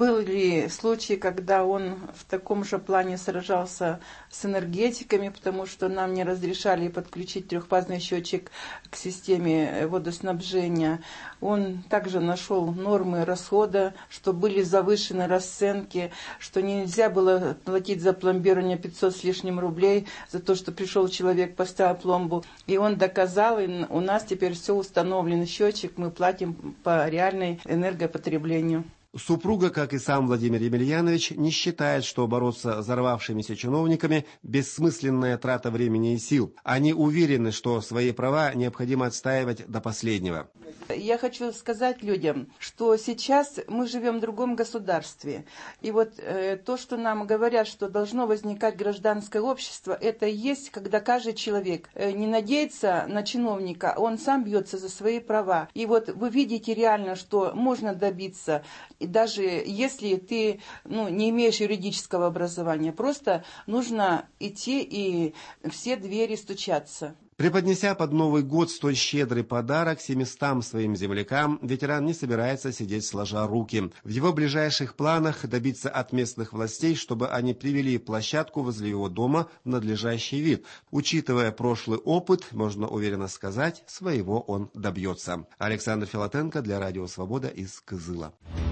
были случаи, когда он в таком же плане сражался с энергетиками, потому что нам не разрешали подключить трехфазный счетчик к системе водоснабжения. Он также нашел нормы расхода, что были завышены расценки, что нельзя было платить за пломбирование пятьсот с лишним рублей за то, что пришел человек, поставил пломбу. И он доказал, и у нас теперь все установлен счетчик, мы платим по реальной энергопотреблению. Супруга, как и сам Владимир Емельянович, не считает, что бороться с взорвавшимися чиновниками – бессмысленная трата времени и сил. Они уверены, что свои права необходимо отстаивать до последнего. Я хочу сказать людям, что сейчас мы живем в другом государстве. И вот э, то, что нам говорят, что должно возникать гражданское общество, это и есть, когда каждый человек э, не надеется на чиновника, он сам бьется за свои права. И вот вы видите реально, что можно добиться, и даже если ты ну, не имеешь юридического образования, просто нужно идти и все двери стучаться. Преподнеся под Новый год столь щедрый подарок семистам своим землякам, ветеран не собирается сидеть сложа руки. В его ближайших планах добиться от местных властей, чтобы они привели площадку возле его дома в надлежащий вид. Учитывая прошлый опыт, можно уверенно сказать, своего он добьется. Александр Филатенко для Радио Свобода из Кызыла.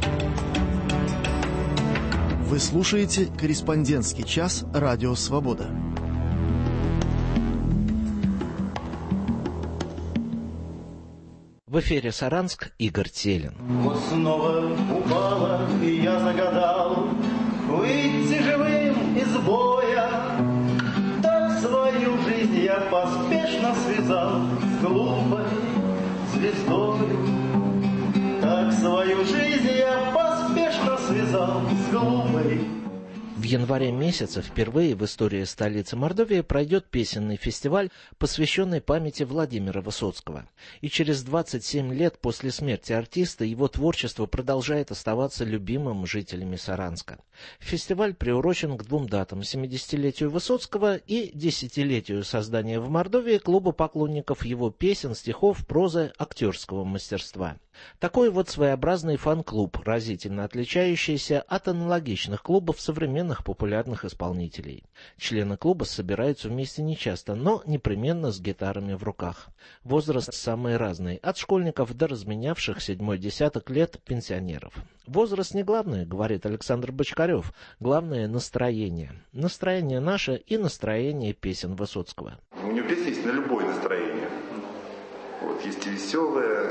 Вы слушаете «Корреспондентский час» Радио Свобода. В эфире Саранск, Игорь Телин. Вот снова упала, и я загадал выйти живым из боя. Так свою жизнь я поспешно связал с глупой звездою. Так свою жизнь я поспешно связал с глупой. В январе месяце впервые в истории столицы Мордовии пройдет песенный фестиваль, посвященный памяти Владимира Высоцкого. И через двадцать семь лет после смерти артиста его творчество продолжает оставаться любимым жителями Саранска. Фестиваль приурочен к двум датам – семидесятилетию Высоцкого и десятилетию создания в Мордовии клуба поклонников его песен, стихов, прозы, актерского мастерства. Такой вот своеобразный фан-клуб, разительно отличающийся от аналогичных клубов современных популярных исполнителей. Члены клуба собираются вместе нечасто, но непременно с гитарами в руках. Возраст самый разный, от школьников до разменявших седьмой десяток лет пенсионеров. Возраст не главное, говорит Александр Бочкарев, главное настроение. Настроение наше и настроение песен Высоцкого. У него песни есть на любое настроение. Вот, есть и веселые,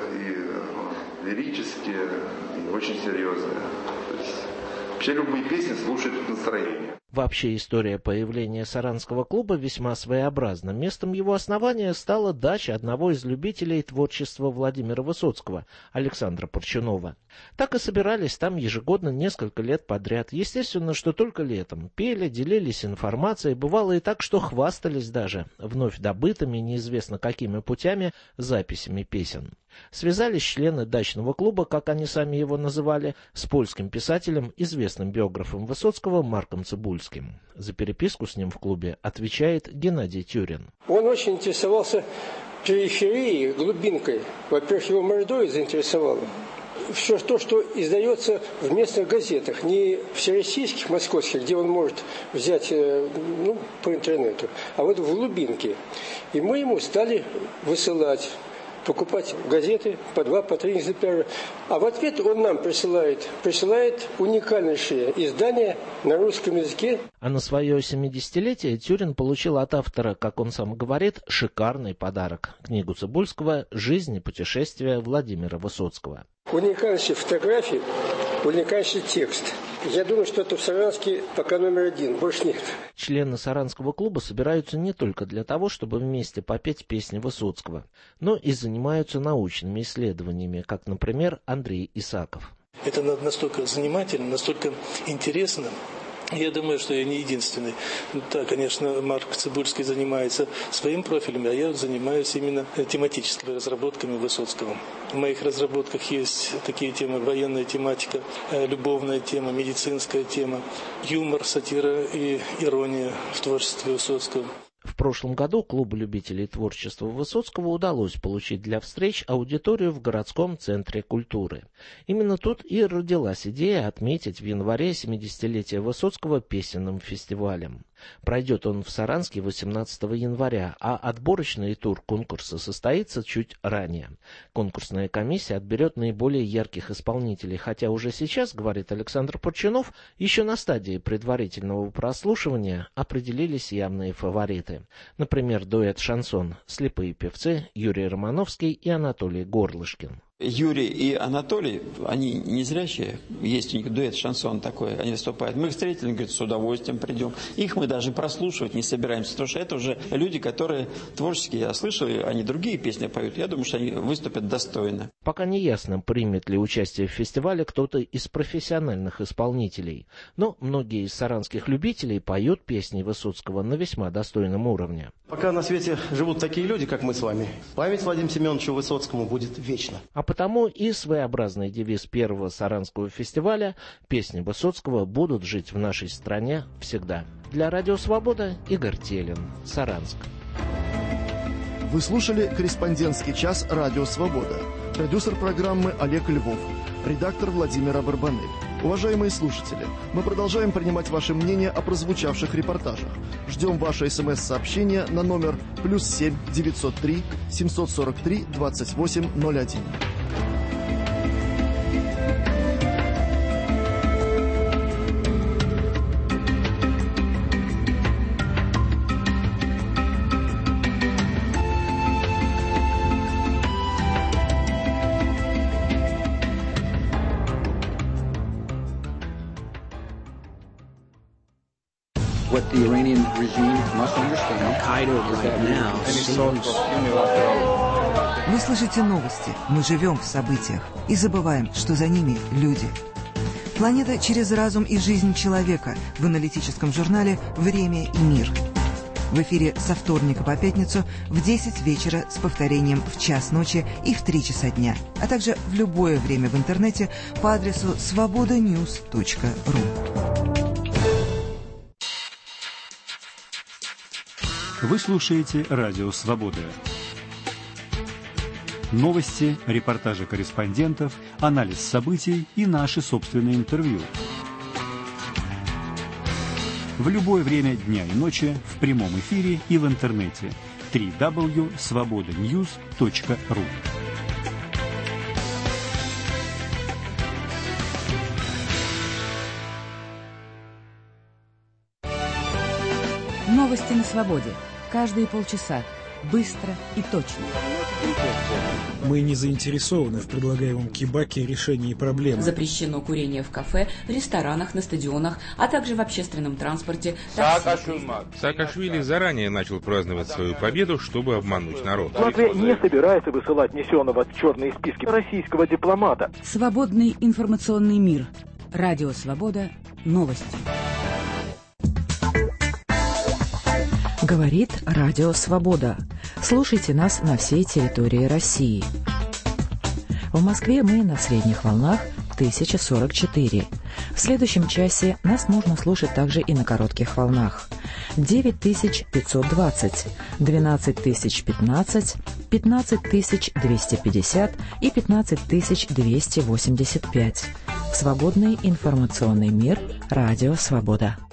и лирические, и очень серьезные. То есть, вообще любые песни слушают настроение. Вообще история появления Саранского клуба весьма своеобразна. Местом его основания стала дача одного из любителей творчества Владимира Высоцкого, Александра Порчунова. Так и собирались там ежегодно несколько лет подряд. Естественно, что только летом. Пели, делились информацией, бывало и так, что хвастались даже вновь добытыми, неизвестно какими путями, записями песен. Связались члены дачного клуба, как они сами его называли, с польским писателем, известным биографом Высоцкого Марком Цибульским. За переписку с ним в клубе отвечает Геннадий Тюрин. Он очень интересовался периферией, глубинкой. Во-первых, его Мордовия заинтересовала. Все то, что издается в местных газетах, не всероссийских, московских, где он может взять ну, по интернету, а вот в глубинке. И мы ему стали высылать, покупать газеты по два, по три экземпляра. А в ответ он нам присылает, присылает уникальнейшие издания на русском языке. А на свое семидесятилетие Тюрин получил от автора, как он сам говорит, шикарный подарок – книгу Цибульского «Жизнь и путешествия Владимира Высоцкого». Уникальнейшие фотографии, уникальнейший текст. Я думаю, что это в Саранске пока номер один, больше нет. Члены Саранского клуба собираются не только для того, чтобы вместе попеть песни Высоцкого, но и занимаются научными исследованиями, как, например, Андрей Исаков. Это настолько занимательно, настолько интересно. Я думаю, что я не единственный. Да, конечно, Марк Цибульский занимается своим профилем, а я занимаюсь именно тематическими разработками Высоцкого. В моих разработках есть такие темы: военная тематика, любовная тема, медицинская тема, юмор, сатира и ирония в творчестве Высоцкого. В прошлом году клубу любителей творчества Высоцкого удалось получить для встреч аудиторию в городском центре культуры. Именно тут и родилась идея отметить в январе семидесятилетие Высоцкого песенным фестивалем. Пройдет он в Саранске восемнадцатого января, а отборочный тур конкурса состоится чуть ранее. Конкурсная комиссия отберет наиболее ярких исполнителей, хотя уже сейчас, говорит Александр Порчунов, еще на стадии предварительного прослушивания определились явные фавориты. Например, дуэт «Шансон» «Слепые певцы» Юрий Романовский и Анатолий Горлышкин. Юрий и Анатолий, они не зрячие, есть у них дуэт «Шансон» такой, они выступают. Мы их встретили, говорят, с удовольствием придем. Их мы даже прослушивать не собираемся, потому что это уже люди, которые творческие, я слышал, они другие песни поют, я думаю, что они выступят достойно. Пока не ясно, примет ли участие в фестивале кто-то из профессиональных исполнителей, но многие из саранских любителей поют песни Высоцкого на весьма достойном уровне. Пока на свете живут такие люди, как мы с вами, память Владимиру Семеновичу А будет вечна. А потому и своеобразный девиз первого Саранского фестиваля «Песни Высоцкого будут жить в нашей стране всегда». Для Радио Свобода Игорь Телин, Саранск. Вы слушали «Корреспондентский час» Радио Свобода. Продюсер программы Олег Львов. Редактор Владимира Барбанель. Уважаемые слушатели, мы продолжаем принимать ваше мнение о прозвучавших репортажах. Ждем ваше смс-сообщения на номер плюс семь девятьсот три семьсот сорок три двадцать восемь ноль один. What the Iranian regime must understand. Right now seems... Вы слышите новости. Мы живем в событиях и забываем, что за ними люди. Планета через разум и жизнь человека в аналитическом журнале «Время и мир». В эфире со вторника по пятницу в десять вечера с повторением в час ночи и в три часа дня, а также в любое время в интернете по адресу свобода ньюс точка ру. Вы слушаете Радио Свобода. Новости, репортажи корреспондентов, анализ событий и наши собственные интервью. В любое время дня и ночи в прямом эфире и в интернете. дабл ю дабл ю дабл ю точка свобода ньюс точка ру. Новости на свободе. Каждые полчаса. Быстро и точно. Мы не заинтересованы в предлагаемом Кибаке решении проблем. Запрещено курение в кафе, ресторанах, на стадионах, а также в общественном транспорте. Саакашвили заранее начал праздновать свою победу, чтобы обмануть народ. Латвия не собирается высылать несенного в черные списки российского дипломата. Свободный информационный мир. Радио Свобода. Новости. Говорит Радио Свобода. Слушайте нас на всей территории России. В Москве мы на средних волнах тысяча сорок четыре. В следующем часе нас можно слушать также и на коротких волнах. девять тысяч пятьсот двадцать, двенадцать тысяч пятнадцать, пятнадцать тысяч двести пятьдесят и пятнадцать тысяч двести восемьдесят пять. Свободный информационный мир. Радио Свобода.